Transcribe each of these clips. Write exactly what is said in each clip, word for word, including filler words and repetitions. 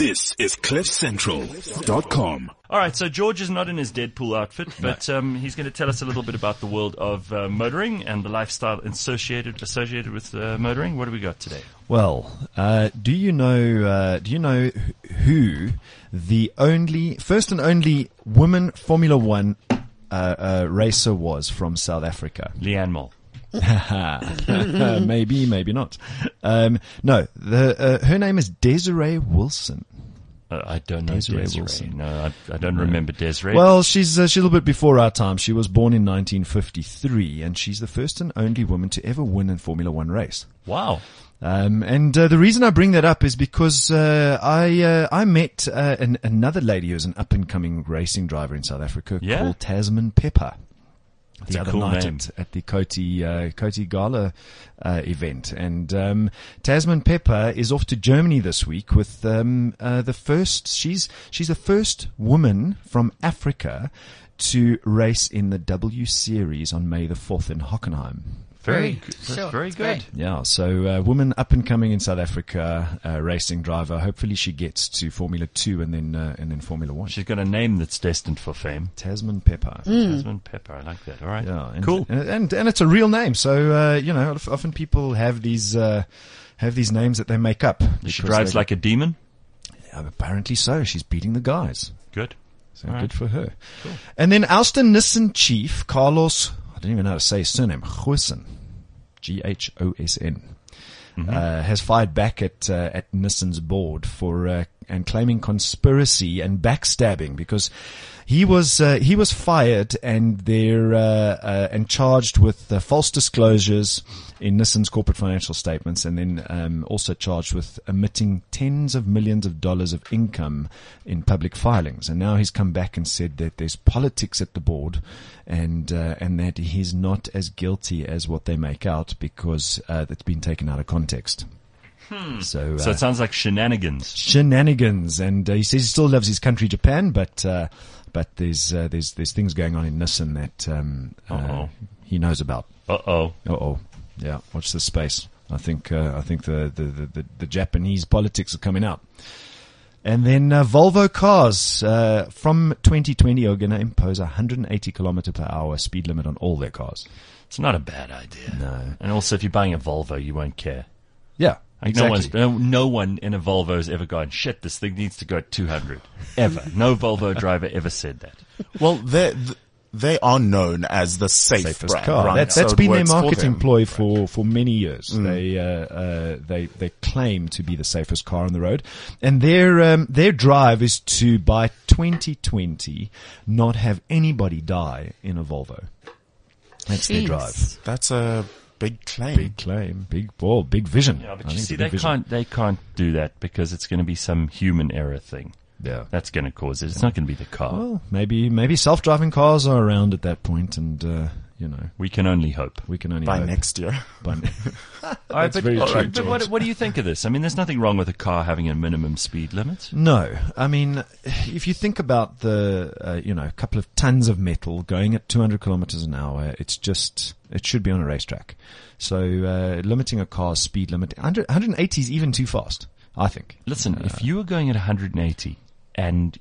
This is cliff central dot com. All right, so George is not in his Deadpool outfit, but um, he's going to tell us a little bit about the world of uh, motoring and the lifestyle associated associated with uh, motoring. What do we got today? Well, uh, do you know? Uh, do you know who the only first and only woman Formula One uh, uh, racer was from South Africa? Leanne Moll. maybe, maybe not. Um, no, the, uh, her name is Desiree Wilson. Uh, I don't know Desiree Desiree. Wilson. No, I, I don't no. remember Desiree. Well, she's uh, she's a little bit before our time. She was born in nineteen fifty-three, and she's the first and only woman to ever win a Formula One race. Wow. Um, and uh, the reason I bring that up is because uh, I uh, I met uh, an, another lady who's an up and coming racing driver in South Africa yeah? called Tasman Pepper. That's the a other cool night name. at, at the Coty uh, Coty Gala uh, event, and um, Tasman Pepper is off to Germany this week with um, uh, the first. She's she's the first woman from Africa to race in the W Series on May the fourth in Hockenheim. Very, Very, good. sure, very it's good. great. Yeah, so uh, woman up and coming in South Africa, uh, racing driver. Hopefully she gets to Formula Two and then uh, and then Formula One. She's got a name that's destined for fame. Tasman Pepper. Tasman Pepper. I like that. All right. Yeah, and, cool. And, and and it's a real name. So uh, you know, often people have these uh, have these names that they make up. She because drives they- like a demon. Yeah, apparently so. She's beating the guys. Good. So All right. good for her. Cool. And then Alston Nissan chief Carlos, I don't even know how to say his surname, Goosen, G H O S N, Mm-hmm. uh, has fired back at uh, at Nissan's board for uh, and claiming conspiracy and backstabbing because he was uh, he was fired and they're uh, uh, and charged with uh, false disclosures in Nissan's corporate financial statements, and then um, also charged with omitting tens of millions of dollars of income in public filings. And now he's come back and said that there's politics at the board, and uh, and that he's not as guilty as what they make out because uh, that's been taken out of context. Hmm. So, uh, So it sounds like shenanigans. shenanigans, and uh, he says he still loves his country, Japan, but uh, but there's uh, there's there's things going on in Nissan that um, uh, Uh-oh. he knows about. Uh-oh. Uh oh, yeah. Watch this space. I think uh, I think the, the, the, the, the Japanese politics are coming out. And then uh, Volvo cars uh, from twenty twenty are going to impose a one hundred eighty kilometer per hour speed limit on all their cars. It's not a bad idea. No. And also, if you're buying a Volvo, you won't care. Yeah, Like exactly. no one's, no, no one in a Volvo has ever gone, shit, this thing needs to go at two hundred. Ever. No Volvo driver ever said that. Well, they they are known as the safe Safest brand, car. right? That, So that's it been their works for marketing them. ploy for, for many years. Mm. They, uh, uh, they, they claim to be the safest car on the road. And their, um, their drive is to, by twenty twenty, not have anybody die in a Volvo. That's their Jeez. drive. That's a big claim. Big claim, big ball, big vision. Yeah, but I you think it's see, a they big vision. can't, they can't do that because it's going to be some human error thing. Yeah. That's going to cause it. It's not going to be the car. Well, maybe, maybe self-driving cars are around at that point and, uh, you know, We can only hope. we can only By hope. next year. By ne- All right, That's but, very all true, right, but what, what do you think of this? I mean, there's nothing wrong with a car having a minimum speed limit. No, I mean, if you think about the, uh, you know, a couple of tons of metal going at two hundred kilometers an hour, it's just, it should be on a racetrack. So, uh, limiting a car's speed limit, one hundred, one eighty is even too fast, I think. Listen, Uh, if you were going at one hundred eighty and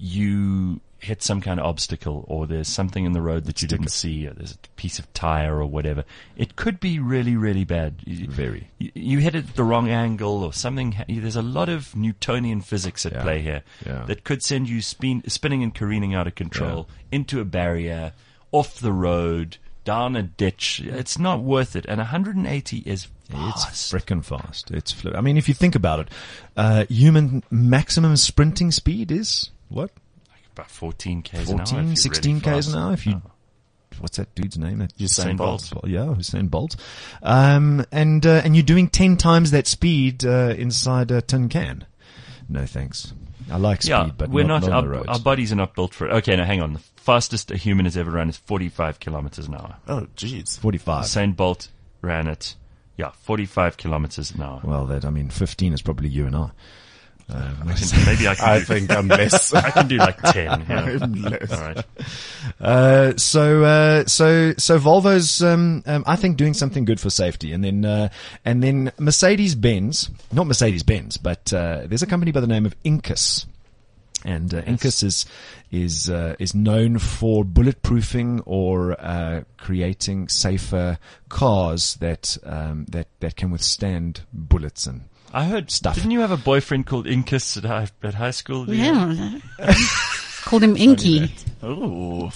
you hit some kind of obstacle or there's something in the road that you didn't see or there's a piece of tire or whatever, it could be really, really bad. You- Very. You, you hit it at the wrong angle or something. ha- There's a lot of Newtonian physics at Yeah. play here Yeah. that could send you spin, spinning and careening out of control into a barrier, off the road, down a ditch. It's not worth it. And one hundred eighty is fast. It's frickin' fast. It's fl- I mean, if you think about it, uh, human maximum sprinting speed is what? About fourteen k's an hour. if fourteen, you're sixteen really k's an fast. hour. If you, Oh. what's that dude's name? That Usain Bolt. Bolt. Yeah, Usain Bolt. Um, and, uh, and you're doing ten times that speed, uh, inside a tin can. No thanks. I like speed, Yeah, but we're not, not, not on the our, roads. our bodies are not built for it. Okay, now hang on. The fastest a human has ever run is forty-five kilometers an hour. Oh, jeez. forty-five. Usain Bolt ran it, yeah, forty-five kilometers an hour. Well, that, I mean, fifteen is probably you and I. Um, Maybe I can I do, think I'm less. I can do like ten. Yeah. I'm less. All right. Uh, so, uh, so, so Volvo's, um, um, I think doing something good for safety. And then, uh, and then Mercedes-Benz, not Mercedes-Benz, but, uh, there's a company by the name of Incus. And, uh, Incus is, is, uh, is known for bulletproofing or, uh, creating safer cars that, um, that, that can withstand bullets and, I heard Stuff. Didn't you have a boyfriend called Incus at high, at high school? Yeah. Called him Inky. Oh,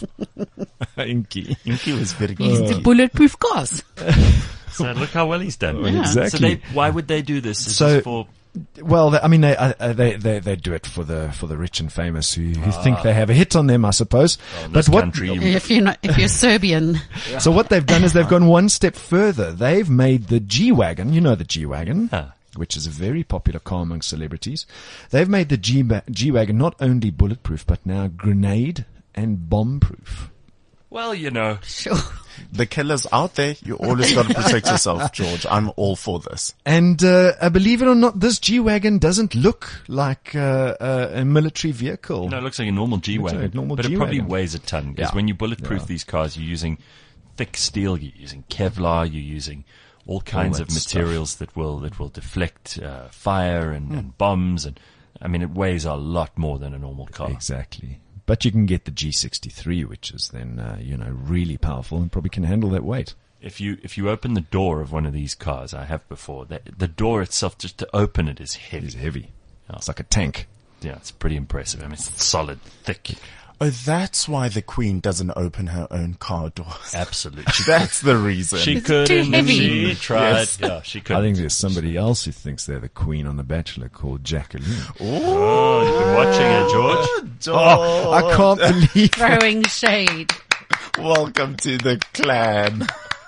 Inky. Inky was very He's good. the bulletproof cars. So look how well he's done. Yeah. Exactly. So they, why would they do this? Is So- this for Well, they, I mean, they, uh, they they they do it for the for the rich and famous who, who think they have a hit on them, I suppose. oh, in but this what? country? If you're not, if you're Serbian, So what they've done is they've gone one step further. They've made the G-Wagon. You know the G-Wagon. Ah. Which is a very popular car among celebrities. They've made the G- G-Wagon not only bulletproof, but now grenade and bomb-proof. Well, you know, sure. The killers out there, you always got to protect yourself, George. I'm all for this. And uh, uh, believe it or not, this G-Wagon doesn't look like uh, uh, a military vehicle. no, it looks like a normal G-Wagon, like a normal but it probably G-Wagon. weighs a ton because Yeah. when you bulletproof Yeah. these cars, you're using thick steel, you're using Kevlar, you're using all kinds that of materials that will that will deflect uh, fire and, and bombs, and I mean it weighs a lot more than a normal car. Exactly. But you can get the G sixty-three, which is then, uh, you know, really powerful and probably can handle that weight. If you if you open the door of one of these cars, I have before, that the door itself just to open it is heavy. It's heavy. Yeah. It's like a tank. Yeah, it's pretty impressive. I mean, it's solid, thick. Oh, that's why the Queen doesn't open her own car doors. Absolutely. That's the reason. She It's couldn't. too heavy. She tried. Yes. Yeah, she I couldn't. think there's somebody else who thinks they're the queen on The Bachelor called Jacqueline. Oh, you've been watching it, George. Oh, I can't believe Throwing shade. Welcome to the clan.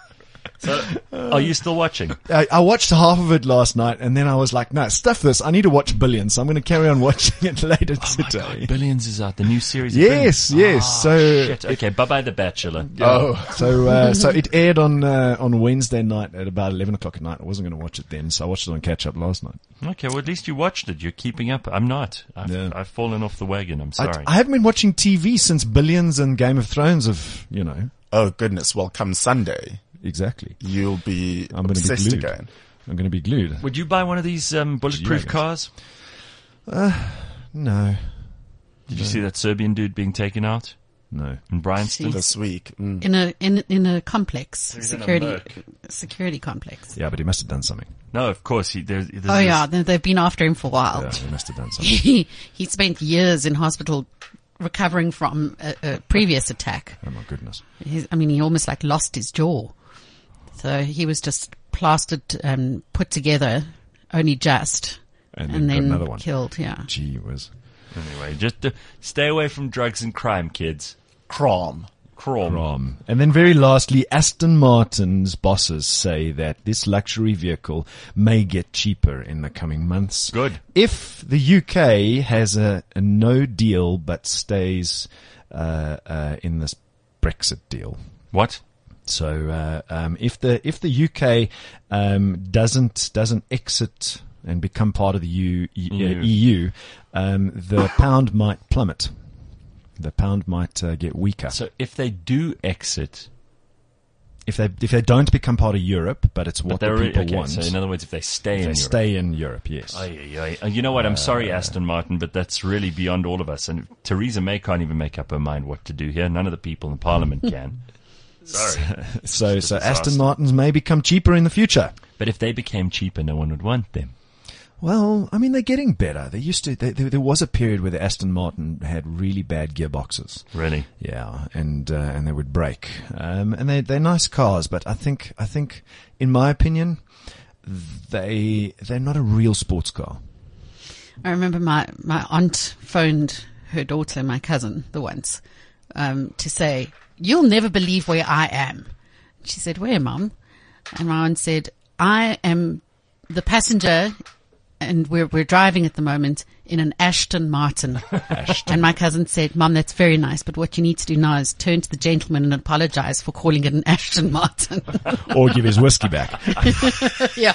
Are you still watching? I, I watched half of it last night and then I was like, no, stuff this. I need to watch Billions. So I'm going to carry on watching it later Oh my today. God, Billions is out. The new series. Of Yes, Billions. yes. Ah, So shit. Okay, bye bye The Bachelor. Oh, So, uh, so it aired on, uh, on Wednesday night at about eleven o'clock at night. I wasn't going to watch it then, so I watched it on catch up last night. Okay, well at least you watched it. You're keeping up. I'm not. I've, Yeah. I've fallen off the wagon. I'm I, sorry. I haven't been watching T V since Billions and Game of Thrones have, you know, oh goodness. Well, come Sunday, exactly. you'll be I'm going to be obsessed glued. again. I'm going to be glued. Would you buy one of these um, bulletproof G-Wagons. cars? No, Did you see that Serbian dude being taken out no. in Bryanston? Jeez. This week. Mm. In a in in a complex He's in a security Merc. security complex. Yeah, but he must have done something. No, of course. He, there's, there's Oh this- yeah, they- they've been after him for a while. Yeah, he must have done something. He he spent years in hospital recovering from a, a previous attack. Oh my goodness. He's, I mean, he almost like lost his jaw. So he was just plastered and put together, only just, And and, then got then another one. killed. Yeah. Gee whiz. Anyway, just uh, stay away from drugs and crime, kids. Crom. Crawl. Rom. And then very lastly, Aston Martin's bosses say that this luxury vehicle may get cheaper in the coming months. Good. If the U K has a, a no deal but stays uh, uh, in this Brexit deal. What? So uh, um, if the if the U K um, doesn't doesn't exit and become part of the U, E- uh, E U, um, the pound might plummet. The pound might uh, get weaker. So if they do exit, If they if they don't become part of Europe, but it's what but they're the people okay, want, so in other words, if they stay if in they Europe. stay in Europe, yes. Ay, ay, ay. You know what? I'm sorry, Aston Martin, but that's really beyond all of us. And Theresa May can't even make up her mind what to do here. None of the people in Parliament can. Sorry. so It's a so disaster. Aston Martins may become cheaper in the future. But if they became cheaper, no one would want them. Well, I mean, they're getting better. They used to. They, there, there was a period where the Aston Martin had really bad gearboxes. Really? Yeah, and uh, and they would break. Um, and they they're nice cars, but I think I think, in my opinion, they they're not a real sports car. I remember my, my aunt phoned her daughter, my cousin, the once, um, to say, "You'll never believe where I am." She said, "Where, Mum?" And my aunt said, "I am the passenger, and we're we're driving at the moment in an Aston Martin." Ashton. And my cousin said, "Mum, that's very nice, but what you need to do now is turn to the gentleman and apologize for calling it an Aston Martin." Or give his whiskey back. Yeah.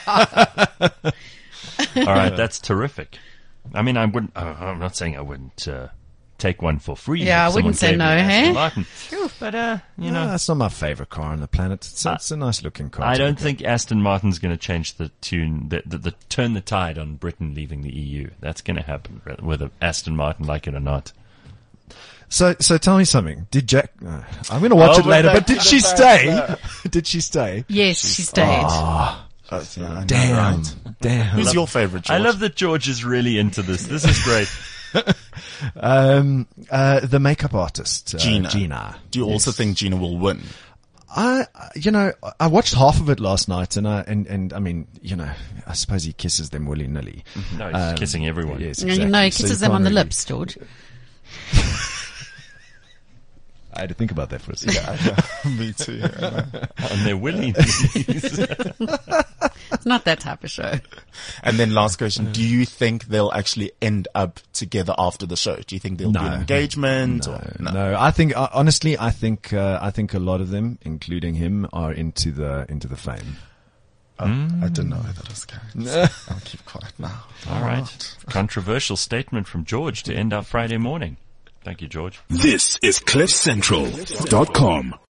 All right, that's terrific. I mean, I wouldn't. Uh, I'm not saying I wouldn't uh, take one for free. Yeah, if I wouldn't someone say gave me no, an Aston hey? Martin. But, uh, you No, know, that's not my favorite car on the planet. It's, a- it's a nice looking car. I to don't look at. think Aston Martin's going to change the tune, the, the, the turn the tide on Britain leaving the E U. That's going to happen, whether Aston Martin like it or not. So, so tell me something. Did Jack? Uh, I'm going to watch Oh, it we're later. back But did to she the stay? fact Did she stay? Yes, she stayed. Uh, yeah, I know, Damn, right? damn. Who's your favorite, George? I love that George is really into this. This is great. Um, uh, the makeup artist, uh, Gina. Gina. Do you also think Gina will win? I, you know, I watched half of it last night, and I, and, and I mean, you know, I suppose he kisses them willy nilly. No, he's kissing everyone. Yes, No, exactly. no, he So kisses you them on can't the really- lips, George. I had to think about that for a second. Me too. On their willy. It's not that type of show. And then last question, do you think they'll actually end up together after the show? Do you think there'll be No. an engagement? or No, no, I think uh, honestly, I think uh, I think a lot of them, including him, are into the into the fame. Oh, I didn't know that was carried. I'll keep quiet now. All right. Controversial statement from George to end our Friday morning. Thank you, George. This is cliff central dot com.